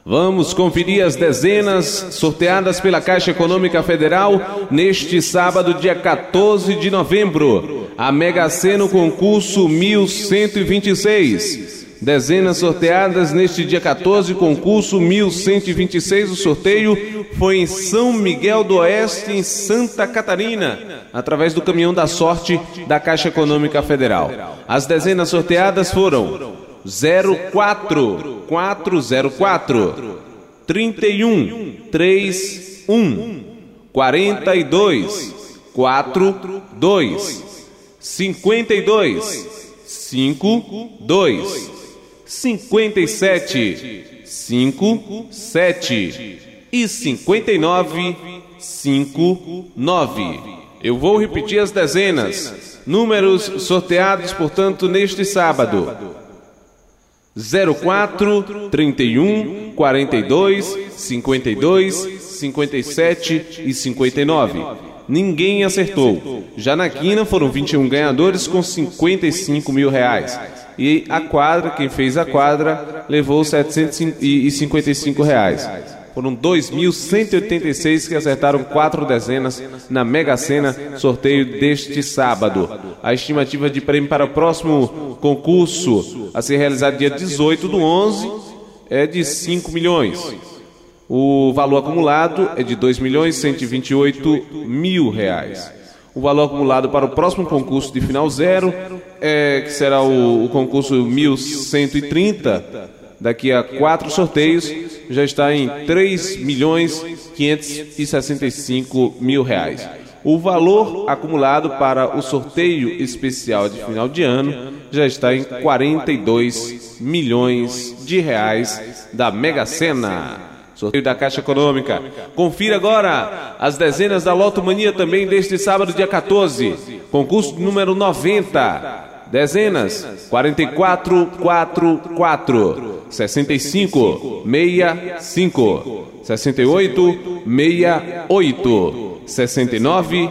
Vamos conferir as dezenas sorteadas pela Caixa Econômica Federal neste sábado, dia 14 de novembro. A Mega Sena, o concurso 1126. Dezenas sorteadas neste dia 14, concurso 1126. O sorteio foi em São Miguel do Oeste, em Santa Catarina, através do Caminhão da Sorte da Caixa Econômica Federal. As dezenas sorteadas foram 04, 404, 31, 31, 42, 42, 52, 52, 57, 57 e 59, 59. Eu vou repetir as dezenas. Números sorteados, portanto, neste sábado: 04, 31, 42, 52, 57 e 59. Ninguém acertou. Já na quina foram 21 ganhadores com 55 mil reais. E a quadra, quem fez a quadra, levou 755 reais. Foram 2.186 que acertaram 4 dezenas na Mega Sena, sorteio deste sábado. A estimativa de prêmio para o próximo concurso, a ser realizado dia 18 do 11, é de 5 milhões. O valor acumulado é de 2.128.000 reais. O valor acumulado para o próximo concurso de final zero, que será o concurso 1130, daqui a 4 sorteios, já está em 3.565.000 reais. O valor acumulado para o sorteio especial de final de ano já está em 42 milhões de reais da Mega Sena. Sorteio da Caixa Econômica. Confira agora as dezenas da Loto Mania também deste sábado, dia 14. Concurso número 90. Dezenas: 44, 4, 4, 65, 65, 68, 68, 69,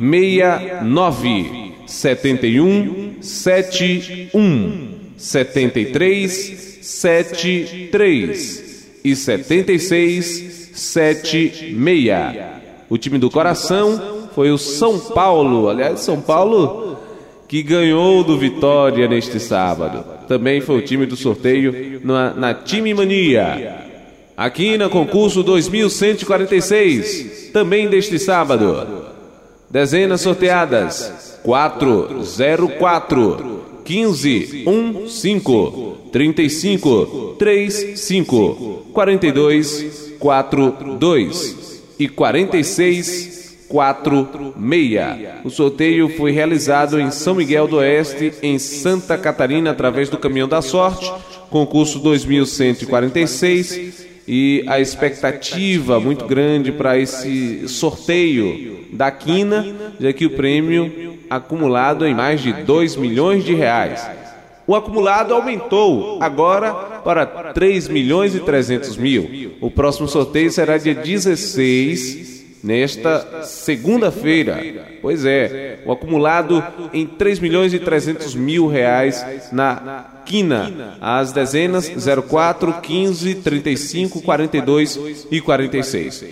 69, 71, 71, 73, 73 e 76, 76. O time do coração foi o São Paulo. Aliás, São Paulo que ganhou do Vitória neste sábado. Também foi o time do sorteio na Time Mania. Aqui na concurso 2146, também deste sábado. Dezenas sorteadas: 404, 15, 5, 35, 35, 42, 42 e 46, 46. O sorteio foi realizado em São Miguel do Oeste, em Santa Catarina, através do Caminhão da Sorte, concurso 2146, e a expectativa muito grande para esse sorteio da quina, já que o prêmio acumulado em mais de 2 milhões de reais. O acumulado aumentou agora para 3 milhões e 300 mil. O próximo sorteio será dia 16, nesta segunda-feira. Pois é, o acumulado em 3 milhões e 300 mil reais na quina. As dezenas 04, 15, 35, 42 e 46.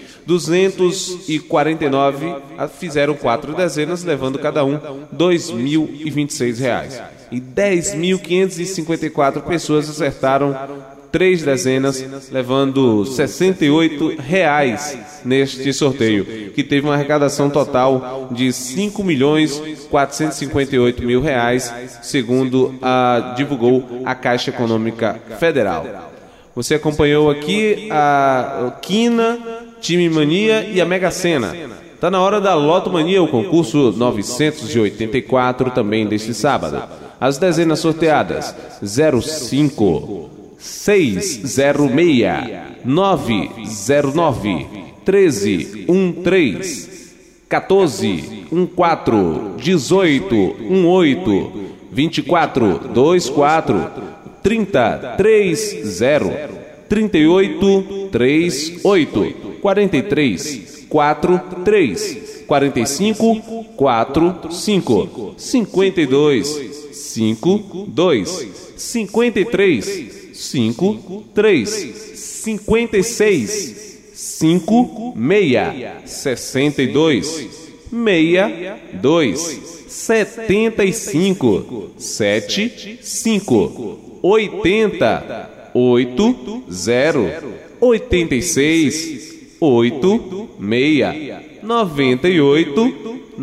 249 fizeram 4 dezenas, levando cada um R$ 2.026. E 10.554 pessoas acertaram 3 dezenas, levando R$ 68 neste sorteio, que teve uma arrecadação total de R$ 5.458.000, segundo divulgou a Caixa Econômica Federal. Você acompanhou aqui a Quina, Time Mania e a Mega Sena. Está na hora da Loto Mania, o concurso 984, também deste sábado. As dezenas sorteadas: 05, 606, 909, 13, 13, 14, 14, 18, 18, 24, 24, 30, 30, 38, 38, 43, 43, 45, 45, 52, 52, 53, 53, 56 56 62 62 75 75 80 80 86 86 98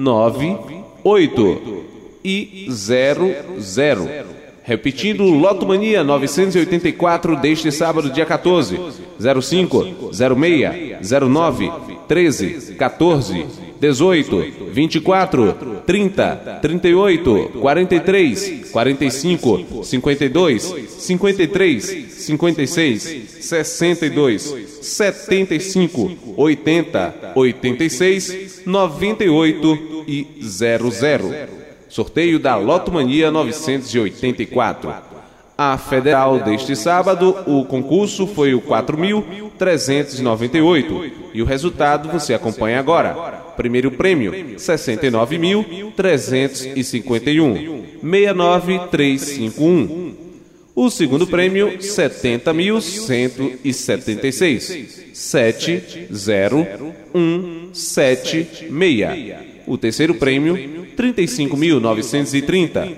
98 e 00. Repetindo, Loto Mania 984 deste sábado, dia 14, 05, 06, 09, 13, 14, 18, 24, 30, 38, 43, 45, 52, 53, 56, 62, 75, 80, 86, 98 e 00. Sorteio da Loto Mania 984. A federal deste sábado, o concurso foi o 4.398 e o resultado você acompanha agora. Primeiro prêmio, 69.351, 69351. O segundo prêmio, 70.176, 70176. O terceiro prêmio, 35.930,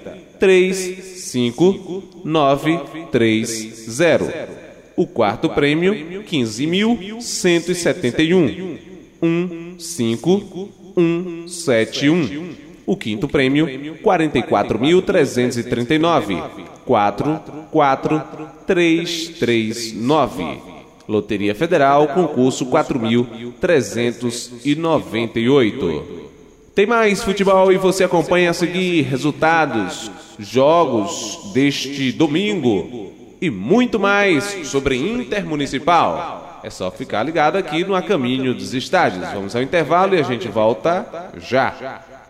35930. O quarto prêmio, 15.171, 15171. O quinto prêmio, 44.339, 44339. Loteria Federal, concurso 4.398. Tem mais futebol e você acompanha a seguir resultados, jogos deste domingo e muito mais sobre Intermunicipal. É só ficar ligado aqui no A Caminho dos Estádios. Vamos ao intervalo e a gente volta já.